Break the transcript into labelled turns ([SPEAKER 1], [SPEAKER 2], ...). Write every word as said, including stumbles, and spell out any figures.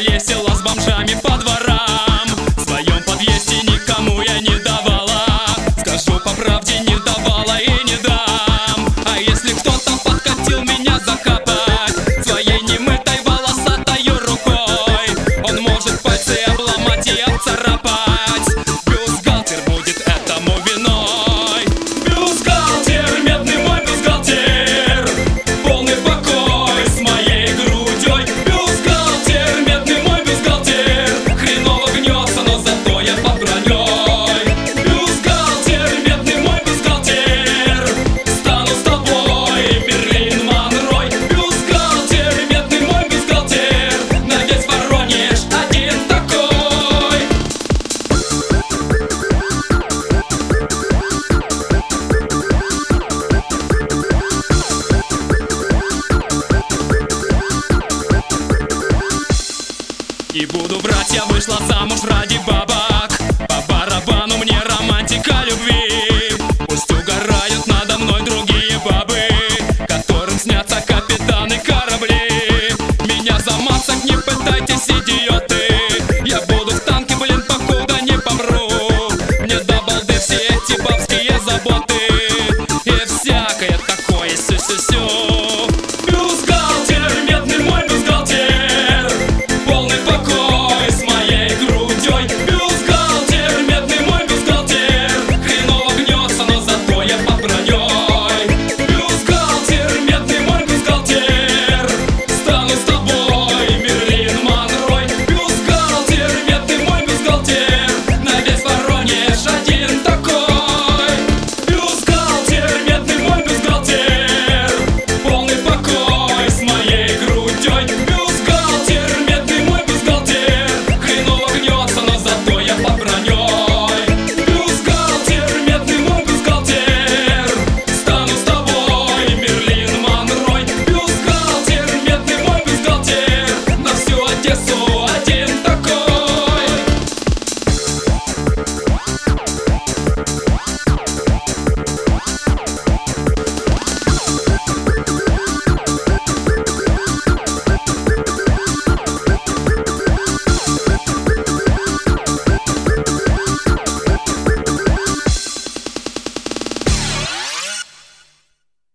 [SPEAKER 1] Колесила с бомжами по дворам. В своем подъезде никому я не давала. Скажу по правде, не давала и не дам. А если кто-то подкатил меня закопать своей немытой волосатой рукой, он может пальцы обломать и обцарапать. Бюстгальтер будет этому виной. Бюстгальтер, медный мой бюстгальтер, полный покой с моей грудей. Бюстгальтер, медный мой бюстгальтер, хреново гнется, но зато я под броней. Бюстгальтер, медный мой бюстгальтер, стану с тобой, Берлин, Монрой. Бюстгальтер, медный мой бюстгальтер, на весь Воронеж один такой. Не буду врать, я вышла замуж ради бабок. По барабану мне романтика любви. Пусть угорают надо мной другие бабы, которым снятся капитаны корабли. Меня замацать не пытайтесь, идиоты.